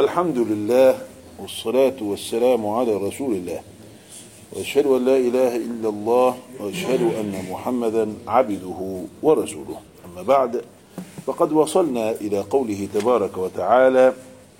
الحمد لله والصلاة والسلام على رسول الله، وأشهد أن لا إله إلا الله، وأشهد أن محمدا عبده ورسوله. أما بعد، فقد وصلنا إلى قوله تبارك وتعالى: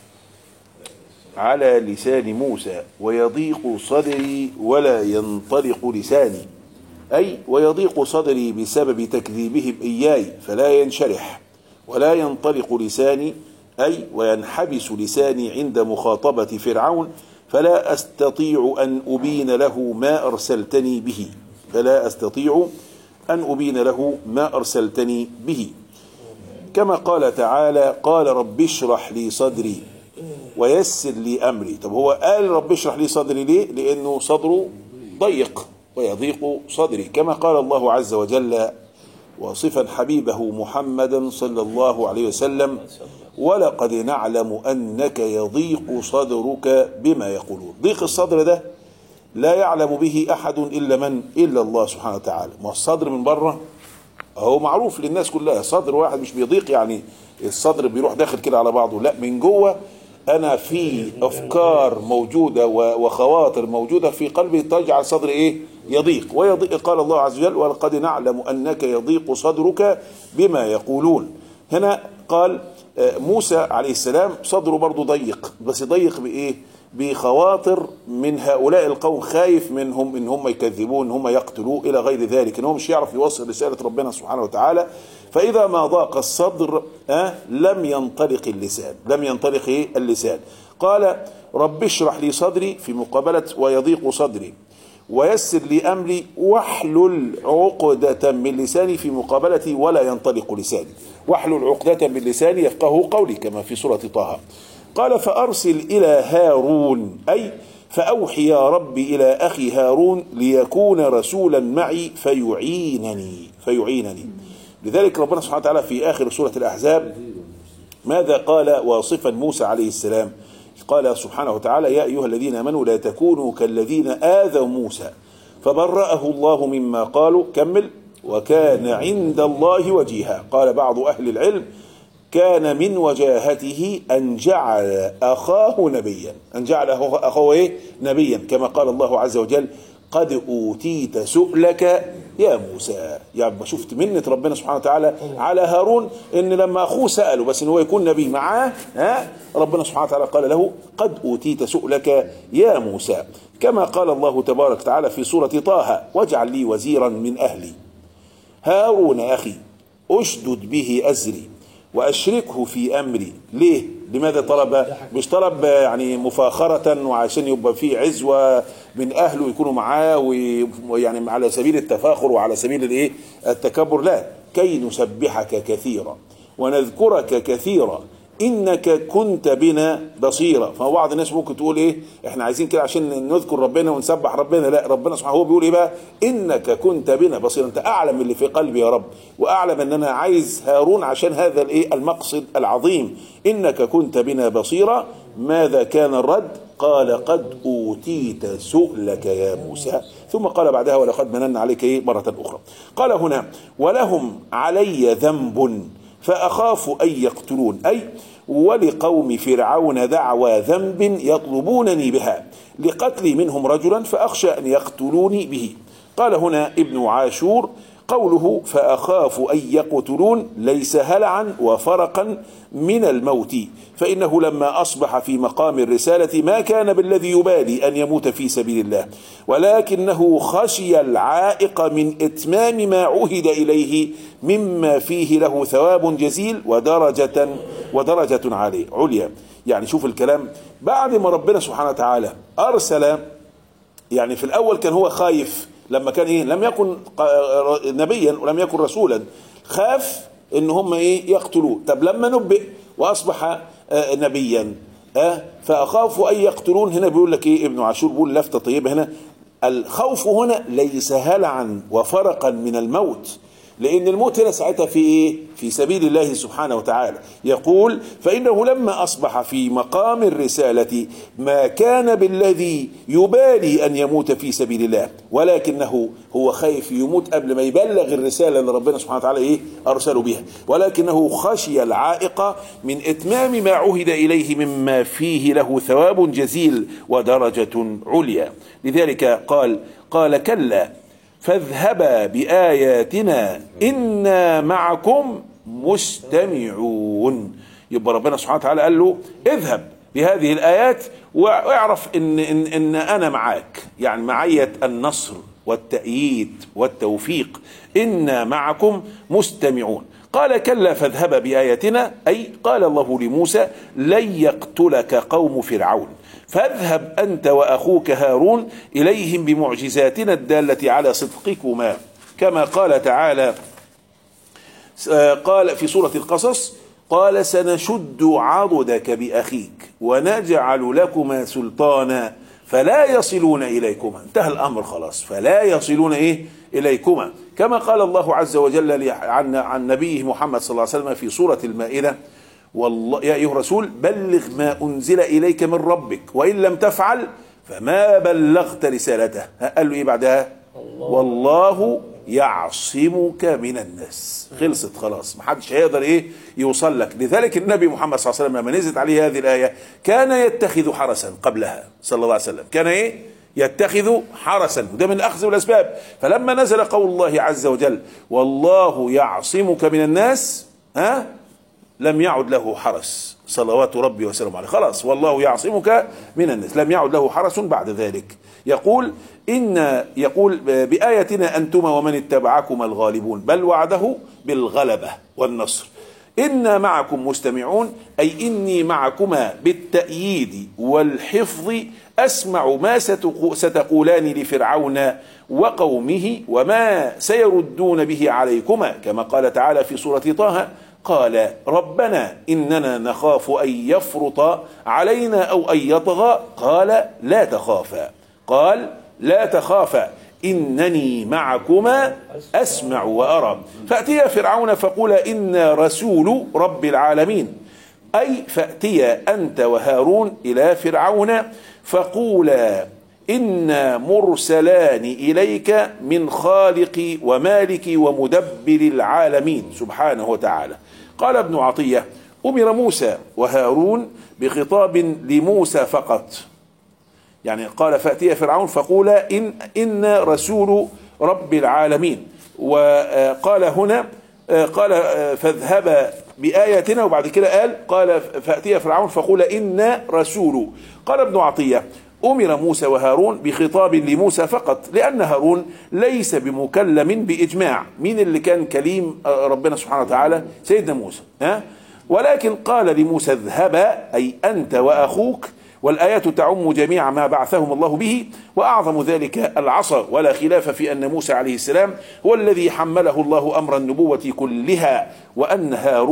على لسان موسى ويضيق صدري ولا ينطلق لساني، أي ويضيق صدري بسبب تكذيبهم إياي فلا ينشرح، ولا ينطلق لساني أي وينحبس لساني عند مخاطبة فرعون، فلا أستطيع أن أبين له ما أرسلتني به، فلا أستطيع أن أبين له ما أرسلتني به. كما قال تعالى: قال رب اشرح لي صدري ويسر لي أمري. طب هو قال رب اشرح لي صدري ليه؟ لأنه صدره ضيق ويضيق صدري، كما قال الله عز وجل واصفا حبيبه محمدا صلى الله عليه وسلم: ولقد نعلم أنك يضيق صدرك بما يقولون. ضيق الصدر ده لا يعلم به أحد إلا الله سبحانه وتعالى. ما الصدر من بره هو معروف للناس كلها، صدر واحد مش بيضيق يعني الصدر بيروح داخل كده على بعضه، لا، من جوه أنا في أفكار موجودة وخواطر موجودة في قلبي تجعل صدري إيه؟ يضيق ويضيق. قال الله عز وجل: ولقد نعلم أنك يضيق صدرك بما يقولون. هنا قال موسى عليه السلام صدره برضو ضيق، بس ضيق بإيه؟ بخواطر من هؤلاء القوم، خايف منهم إن هم يكذبون، إن هم يقتلوه إلى غير ذلك، إن هم مش يعرف يوصل رسالة ربنا سبحانه وتعالى. فإذا ما ضاق الصدر لم ينطلق اللسان، لم ينطلق اللسان. قال رب اشرح لي صدري في مقابلة ويضيق صدري، ويسر لي أمري واحلل عقدة من لساني في مقابلة ولا ينطلق لساني. واحلل عقدة من لساني يفقه قولي، كما في سورة طه. قال فأرسل إلى هارون، أي فأوحي يا ربي إلى أخي هارون ليكون رسولا معي فيعينني. لذلك ربنا سبحانه وتعالى في آخر سورة الأحزاب ماذا قال واصفا موسى عليه السلام؟ قال سبحانه وتعالى: يا أيها الذين آمنوا لا تكونوا كالذين آذوا موسى فبرأه الله مما قالوا. كمل: وكان عند الله وجيها. قال بعض أهل العلم: كان من وجاهته أن جعل أخاه نبيا، أن جعل أخاه إيه؟ نبيا، كما قال الله عز وجل: قد أوتيت سؤلك يا موسى. يعني شفت منة ربنا سبحانه وتعالى على هارون، إن لما أخوه سأله بس إن هو يكون نبي معاه، ربنا سبحانه وتعالى قال له: قد أوتيت سؤلك يا موسى. كما قال الله تبارك وتعالى في سورة طه: واجعل لي وزيرا من أهلي هارون أخي أشدد به أزري وأشركه في أمري. ليه؟ لماذا طلب؟ مش طلب يعني مفاخرة وعشان يبقى فيه عزوة من أهله يكونوا معاه ويعني على سبيل التفاخر وعلى سبيل الإيه؟ التكبر، لا، كي نسبحك كثيرا ونذكرك كثيرا إنك كنت بنا بصيرا. فبعض الناس ممكن تقول إيه؟ إحنا عايزين كده عشان نذكر ربنا ونسبح ربنا. لا، ربنا سبحانه هو بيقول إيه بقى؟ إنك كنت بنا بصيرا. أنت أعلم اللي في قلبي يا رب، وأعلم أن أنا عايز هارون عشان هذا الإيه؟ المقصد العظيم. إنك كنت بنا بصيرا. ماذا كان الرد؟ قال: قد أوتيت سؤلك يا موسى. ثم قال بعدها: ولقد مننا عليك إيه؟ مرة أخرى. قال هنا: ولهم علي ذنب فأخاف أن يقتلون، أي ولقوم فرعون دعوى ذنب يطلبونني بها لقتلي منهم رجلا فأخشى أن يقتلوني به. قال هنا ابن عاشور: قوله فأخاف أن يقتلون ليس هلعا وفرقا من الموت، فإنه لما أصبح في مقام الرسالة ما كان بالذي يبالي أن يموت في سبيل الله، ولكنه خشي العائق من إتمام ما عهد إليه مما فيه له ثواب جزيل ودرجة عليا. يعني شوف الكلام، بعد ما ربنا سبحانه وتعالى أرسل، يعني في الأول كان هو خايف لما كان إيه؟ لم يكن نبيا ولم يكن رسولا، خاف إن هم إيه؟ يقتلوه. طب لما نبئ وأصبح نبيا فأخاف أن يقتلون. هنا بيقول لك إيه ابن عاشور؟ بيقول لفتة طيبة هنا: الخوف هنا ليس هلعا وفرقا من الموت، لأن الموت هنا ساعتها في إيه؟ في سبيل الله سبحانه وتعالى. يقول فإنه لما أصبح في مقام الرسالة ما كان بالذي يبالي أن يموت في سبيل الله، ولكنه هو خايف يموت قبل ما يبلغ الرسالة اللي ربنا سبحانه وتعالى إيه؟ أرسله بها، ولكنه خشي العائق من إتمام ما عهد إليه مما فيه له ثواب جزيل ودرجة عليا. لذلك قال كلا فاذهبا بآياتنا إنا معكم مستمعون. يبقى ربنا سبحانه وتعالى قال له اذهب بهذه الآيات واعرف إن أنا معاك، يعني معية النصر والتأييد والتوفيق، إنا معكم مستمعون. قال كلا فاذهبا بآياتنا، أي قال الله لموسى لن يقتلك قوم فرعون، فاذهب أنت وأخوك هارون إليهم بمعجزاتنا الدالة على صدقكما، كما قال تعالى قال في سورة القصص قال سنشد عضدك بأخيك ونجعل لكما سلطانا فلا يصلون إليكما. انتهى الأمر خلاص، فلا يصلون إليكما، كما قال الله عز وجل عن نبيه محمد صلى الله عليه وسلم في سورة المائدة والله يا أيها الرسول بلغ ما أنزل إليك من ربك وإن لم تفعل فما بلغت رسالته. قال له إيه بعدها؟ والله يعصمك من الناس. خلصت خلاص، محدش هيقدر يوصل لك. لذلك النبي محمد صلى الله عليه وسلم لما نزلت عليه هذه الآية كان يتخذ حرسا قبلها صلى الله عليه وسلم، كان يتخذ حرسا، وده من أخذ الأسباب. فلما نزل قول الله عز وجل والله يعصمك من الناس لم يعد له حرس صلوات ربي وسلامه عليه، خلاص والله يعصمك من الناس، لم يعد له حرس بعد ذلك. يقول بآياتنا أنتما ومن اتبعكما الغالبون، بل وعده بالغلبة والنصر. إنا معكم مستمعون، أي إني معكما بالتأييد والحفظ أسمع ما ستقولان لفرعون وقومه وما سيردون به عليكما، كما قال تعالى في سورة طه قال ربنا إننا نخاف أن يفرط علينا أو أن يطغى قال لا تخافا، قال لا تخافا إنني معكما أسمع وأرى. فأتيا فرعون فقولا إنا رسول رب العالمين، أي فأتيا أنت وهارون إلى فرعون فقولا إنا مرسلان إليك من خالق ومالك ومدبر العالمين سبحانه وتعالى. قال ابن عطية أمر موسى وهارون بخطاب لموسى فقط، يعني قال فأتي فرعون فقولا إن رسول رب العالمين، وقال هنا قال فاذهبا بآياتنا، وبعد كده قال فأتي فرعون فقولا إن رسول. قال ابن عطية أمر موسى وهارون بخطاب لموسى فقط، لأن هارون ليس بمكلم بإجماع. مين اللي كان كليم ربنا سبحانه وتعالى؟ سيدنا موسى. ولكن قال لموسى اذهبا، أي أنت وأخوك، والآيات تعم جميع ما بعثهم الله به، وأعظم ذلك العصا، ولا خلاف في أن موسى عليه السلام هو الذي حمله الله أمر النبوة كلها، وأن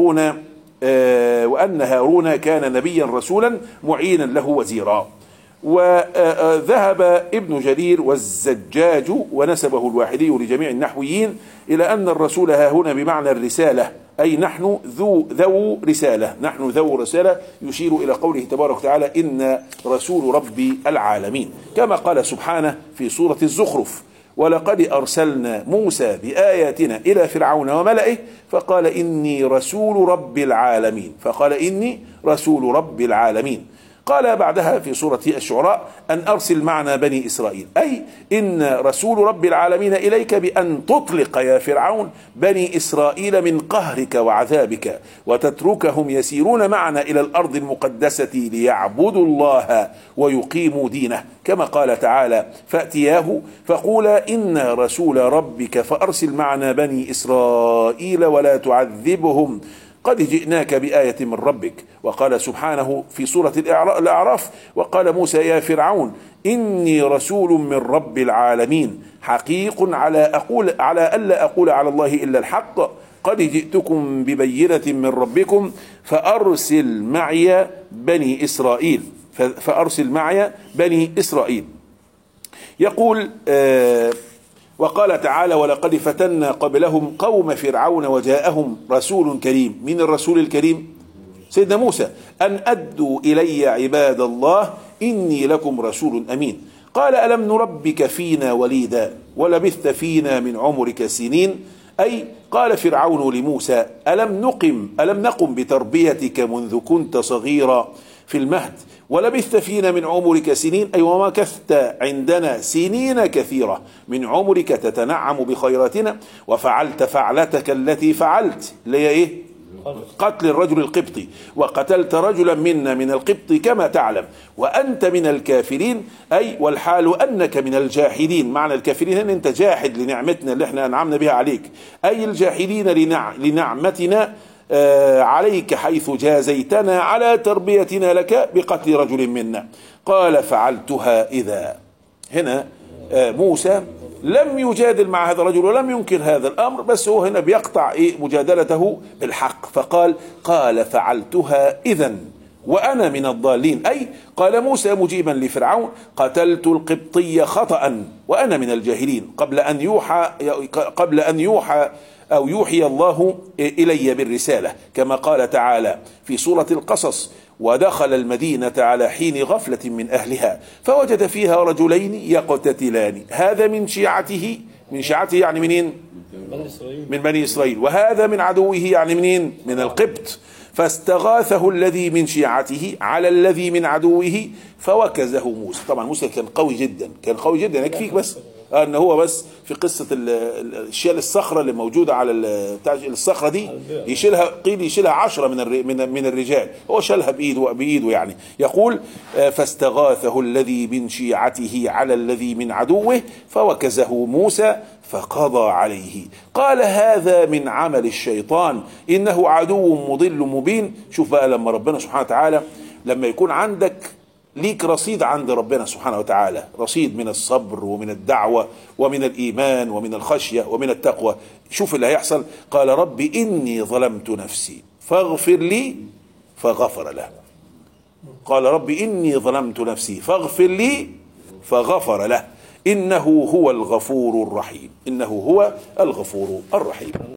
هارون كان نبيا رسولا معينا له وزيرا. وذهب ابن جرير والزجاج ونسبه الواحدي لجميع النحويين إلى أن الرسول ها هنا بمعنى الرسالة، أي نحن ذو رسالة، نحن ذو رسالة، يشير إلى قوله تبارك وتعالى إن رسول ربي العالمين، كما قال سبحانه في سورة الزخرف ولقد أرسلنا موسى بآياتنا إلى فرعون وملئه فقال إني رسول رب العالمين، فقال إني رسول رب العالمين. قال بعدها في سورة الشعراء أن أرسل معنا بني إسرائيل، أي إن رسول رب العالمين إليك بأن تطلق يا فرعون بني إسرائيل من قهرك وعذابك وتتركهم يسيرون معنا إلى الأرض المقدسة ليعبدوا الله ويقيموا دينه، كما قال تعالى فأتياه فقولا إن رسول ربك فأرسل معنا بني إسرائيل ولا تعذبهم قد جئناك بآية من ربك. وقال سبحانه في سورة الأعراف وقال موسى يا فرعون إني رسول من رب العالمين حقيق على ألا أقول على الله إلا الحق قد جئتكم ببينة من ربكم فأرسل معي بني إسرائيل. يقول وقال تعالى ولقد فتنا قبلهم قوم فرعون وجاءهم رسول كريم. من الرسول الكريم؟ سيدنا موسى. أن أدوا إلي عباد الله إني لكم رسول أمين. قال ألم نربك فينا وليدا ولبثت فينا من عمرك سنين. أي قال فرعون لموسى ألم نقم بتربيتك منذ كنت صغيرا في المهد ولبثت فينا من عمرك سنين. أي ومكثت عندنا سنين كثيرة من عمرك تتنعم بخيراتنا وفعلت فعلتك التي فعلت اللي هي إيه؟ قتل الرجل القبطي، وقتلت رجلا منا من القبط كما تعلم، وأنت من الكافرين. أي والحال أنك من الجاحدين. معنى الكافرين أن أنت جاحد لنعمتنا اللي احنا أنعمنا بها عليك، أي الجاحدين لنعمتنا عليك حيث جازيتنا على تربيتنا لك بقتل رجل منا. قال فعلتها إذا. هنا موسى لم يجادل مع هذا الرجل ولم ينكر هذا الأمر، بس هو هنا بيقطع مجادلته بالحق. قال فعلتها إذا وأنا من الضالين. أي قال موسى مجيبا لفرعون قتلت القبطي خطأ وأنا من الجاهلين قبل أن يوحى أو يوحي الله إلي بالرسالة، كما قال تعالى في سورة القصص ودخل المدينة على حين غفلة من أهلها فوجد فيها رجلين يقتتلان، هذا من شيعته. من شيعته يعني منين؟ من بني إسرائيل. وهذا من عدوه يعني منين؟ من القبط. فاستغاثه الذي من شيعته على الذي من عدوه فوكزه موسى. طبعا موسى كان قوي جدا، كان قوي جدا. يكفيك بس ان هو بس في قصة الشيل الصخرة اللي موجودة على الصخرة دي يشيلها، قيل يشيلها 10 من الرجال، هو شالها بإيده يعني. يقول فاستغاثه الذي من شيعته على الذي من عدوه فوكزه موسى فقضى عليه. قال هذا من عمل الشيطان إنه عدو مضل مبين. شوف بقى لما ربنا سبحانه وتعالى لما يكون عندك ليك رصيد عند ربنا سبحانه وتعالى، رصيد من الصبر ومن الدعوة ومن الإيمان ومن الخشية ومن التقوى، شوف اللي هيحصل. قال رب إني ظلمت نفسي فاغفر لي فغفر له. قال رب إني ظلمت نفسي فاغفر لي فغفر له إنه هو الغفور الرحيم. إنه هو الغفور الرحيم.